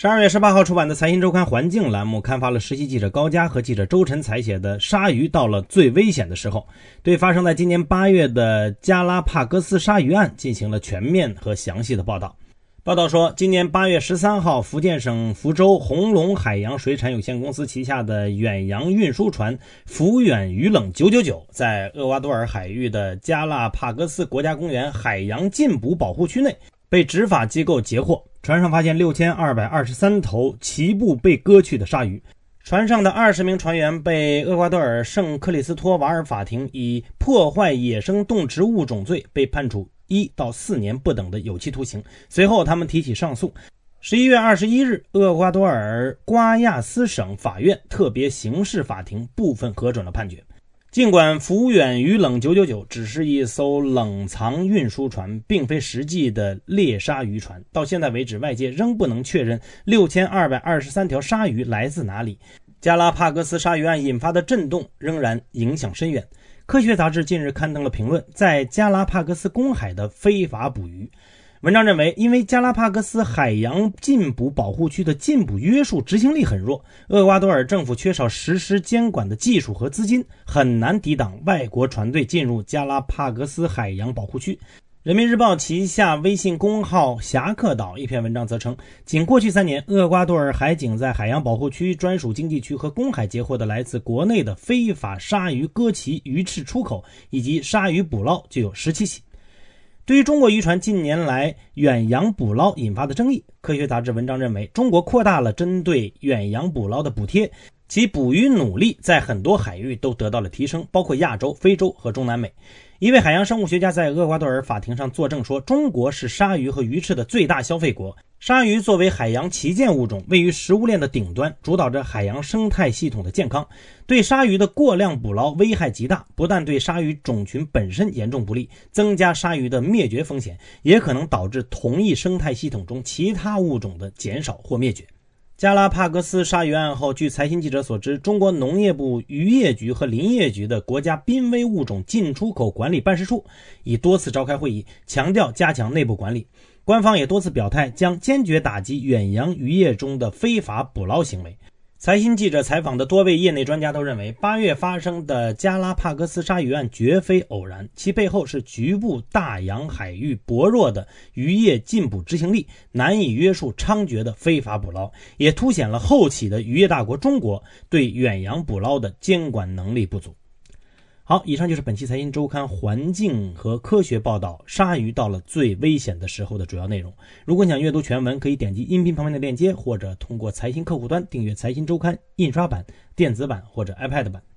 12月18号出版的财新周刊环境栏目刊发了实习记者高佳和记者周晨采写的鲨鱼到了最危险的时候，对发生在今年8月的加拉帕戈斯鲨鱼案进行了全面和详细的报道。报道说，今年8月13号，福建省福州红龙海洋水产有限公司旗下的远洋运输船福远鱼冷999在厄瓜多尔海域的加拉帕戈斯国家公园海洋禁捕保护区内被执法机构截获，船上发现6223头鳍部被割去的鲨鱼。船上的20名船员被厄瓜多尔圣克里斯托瓦尔法庭以破坏野生动植物种罪被判处1到4年不等的有期徒刑。随后他们提起上诉。11月21日，厄瓜多尔瓜亚斯省法院特别刑事法庭部分核准了判决。尽管福远鱼冷999只是一艘冷藏运输船，并非实际的猎鲨渔船，到现在为止外界仍不能确认6223条鲨鱼来自哪里。加拉帕戈斯鲨鱼案引发的震动仍然影响深远。科学杂志近日刊登了评论在加拉帕戈斯公海的非法捕鱼。文章认为，因为加拉帕戈斯海洋禁捕保护区的禁捕约束执行力很弱，厄瓜多尔政府缺少实施监管的技术和资金，很难抵挡外国船队进入加拉帕戈斯海洋保护区。人民日报旗下微信公号侠客岛一篇文章则称，仅过去3年，厄瓜多尔海警在海洋保护区、专属经济区和公海截获的来自国内的非法鲨鱼割鳍、鱼翅出口以及鲨鱼捕捞就有17起。对于中国渔船近年来远洋捕捞引发的争议，科学杂志文章认为，中国扩大了针对远洋捕捞的补贴，其捕鱼努力在很多海域都得到了提升，包括亚洲、非洲和中南美。一位海洋生物学家在厄瓜多尔法庭上作证说，中国是鲨鱼和鱼翅的最大消费国。鲨鱼作为海洋旗舰物种，位于食物链的顶端，主导着海洋生态系统的健康。对鲨鱼的过量捕捞危害极大，不但对鲨鱼种群本身严重不利，增加鲨鱼的灭绝风险，也可能导致同一生态系统中其他物种的减少或灭绝。加拉帕戈斯鲨鱼案后，据财新记者所知，中国农业部渔业局和林业局的国家濒危物种进出口管理办事处已多次召开会议，强调加强内部管理。官方也多次表态，将坚决打击远洋渔业中的非法捕捞行为。财新记者采访的多位业内专家都认为，8月发生的加拉帕戈斯鲨鱼案绝非偶然，其背后是局部大洋海域薄弱的渔业禁捕执行力，难以约束猖獗的非法捕捞，也凸显了后起的渔业大国中国对远洋捕捞的监管能力不足。好，以上就是本期财新周刊环境和科学报道鲨鱼到了最危险的时候的主要内容。如果想阅读全文，可以点击音频旁边的链接，或者通过财新客户端订阅财新周刊印刷版、电子版或者 iPad 版。